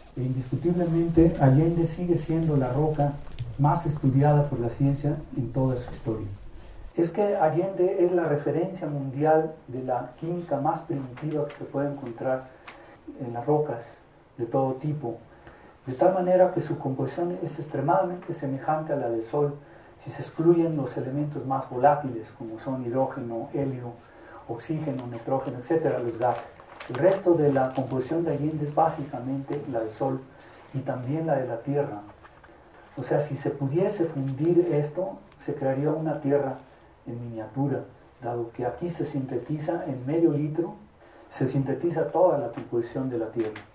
E indiscutiblemente Allende sigue siendo la roca más estudiada por la ciencia en toda su historia. Es que Allende es la referencia mundial de la química más primitiva que se puede encontrar en las rocas de todo tipo, de tal manera que su composición es extremadamente semejante a la del Sol si se excluyen los elementos más volátiles como son hidrógeno, helio, oxígeno, nitrógeno, etcétera, los gases. El resto de la composición de Allende es básicamente la del Sol y también la de la Tierra. O sea, si se pudiese fundir esto, se crearía una Tierra en miniatura, dado que aquí se sintetiza en medio litro, se sintetiza toda la composición de la Tierra.